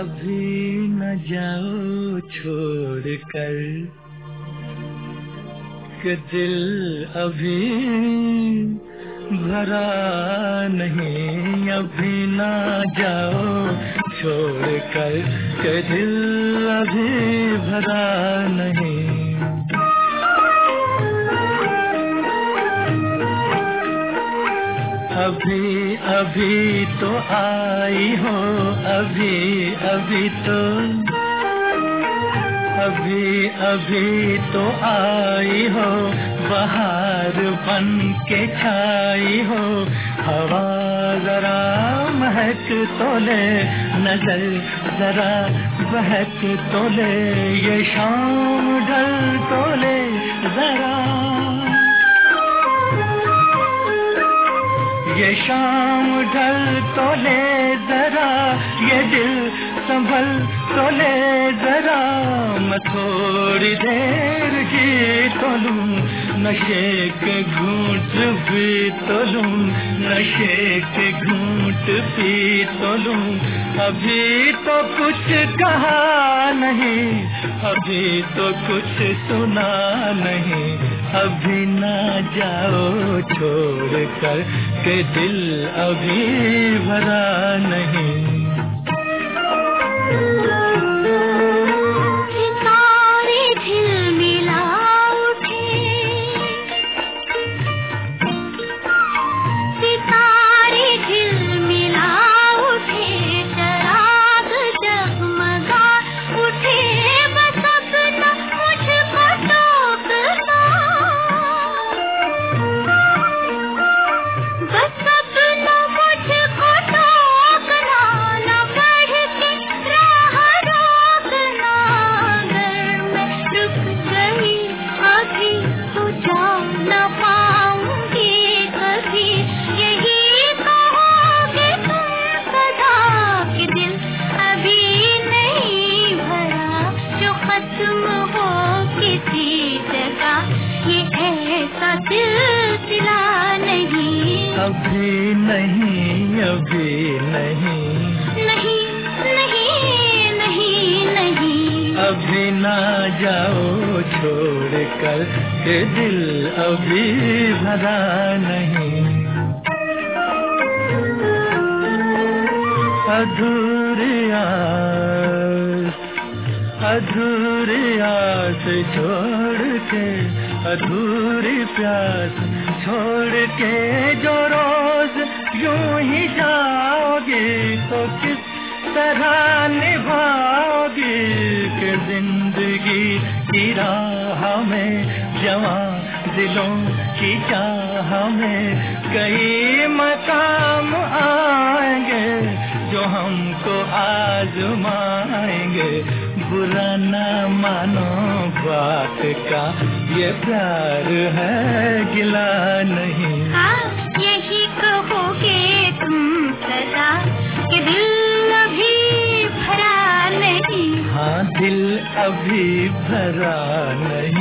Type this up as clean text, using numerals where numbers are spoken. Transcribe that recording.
अभी न जाओ छोड़ कर कि दिल अभी भरा नहीं, अभी न जाओ छोड़ कर कि दिल अभी भरा नहीं। अभी अभी तो आई हो, अभी अभी तो, अभी अभी तो आई हो, बहार बन के छाई हो। हवा जरा महक तो ले, नजर जरा बहक तो ले, ये शाम ढल तो ले जरा, ये शाम ढल तो ले जरा, ये दिल संभल तो ले जरा। मैं थोड़ी देर जी तो लूं, नशे के घूंट भी तो लूं, नशे के घूंट भी तो लूं। अभी तो कुछ कहा नहीं, अभी तो कुछ सुना नहीं, अभी ना जाओ छोड़ कर के दिल अभी भरा नहीं। अभी नहीं, अभी नहीं, नहीं नहीं नहीं नहीं, अभी ना जाओ छोड़ कर के दिल अभी भरा नहीं। अधूरी आस छोड़ के, अधूरी प्यास छोड़ के जो रोज यूं ही जाओगी तो किस तरह निभाओगी कि जिंदगी की राह में, जवां दिलों की चाह में कई मकाम आएंगे जो हमको आजमाएंगे। बुरा न मानो बात का, ये प्यार है गिला नहीं। हाँ यही कहोगे तुम सदा कि दिल अभी भरा नहीं। हाँ दिल अभी भरा नहीं।